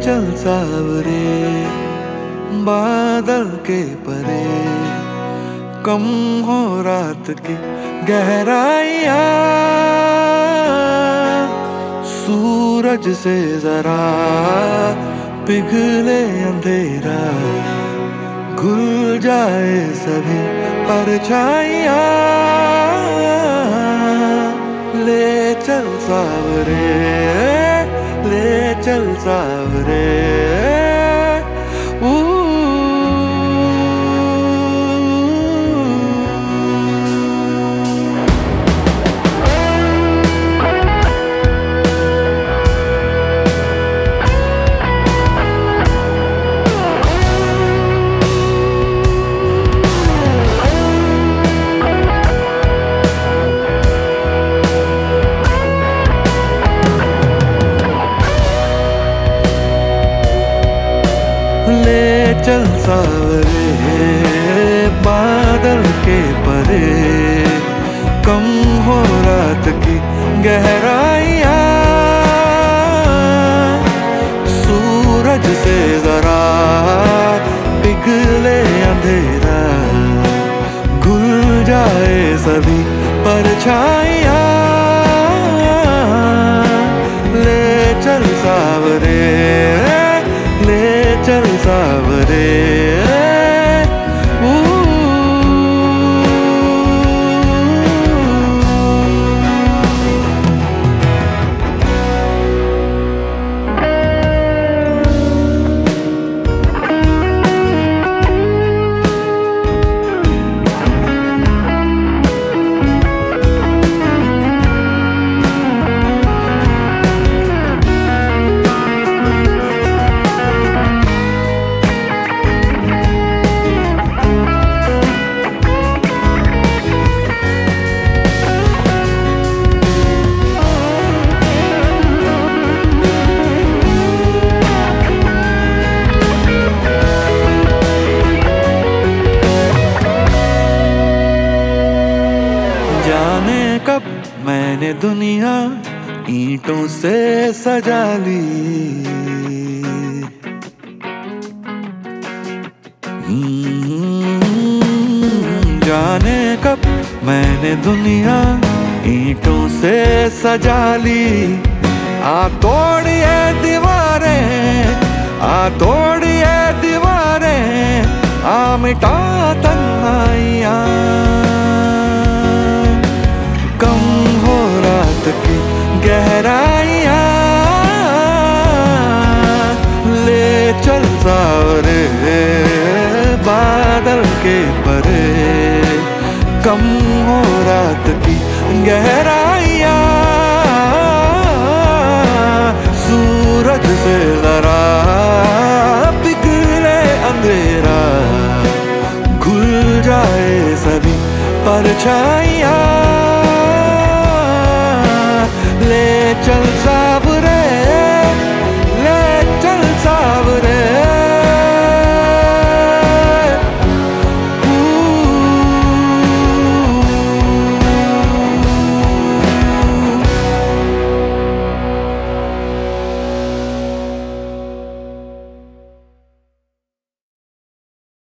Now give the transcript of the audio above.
चल सावरे बादल के परे, कम हो रात की गहराइयाँ, सूरज से जरा पिघले अंधेरा, घुल जाए सभी परछाइयाँ। ले चल सावरे, ले चल सावरे, ले चल सावरे बादल के परे, कम हो रात की गहराइयाँ, सूरज से जरा पिघले अंधेरा, घुल जाए सभी परछाइयाँ। ले चल सावरे, ले चल सावरे, जाने कब मैंने दुनिया ईंटों से सजा ली, जाने कब मैंने दुनिया ईंटों से सजा ली। आ तोड़िए दीवारें, आ तोड़िए दीवारें, आ मिटा तन्हाइयाँ, कम हो रात की गहराइयाँ। ले चल सावरे बादल के परे, कम हो रात की गहराइयाँ, सूरज से जरा पिघले अंधेरा, घुल जाए सभी परछाइयाँ।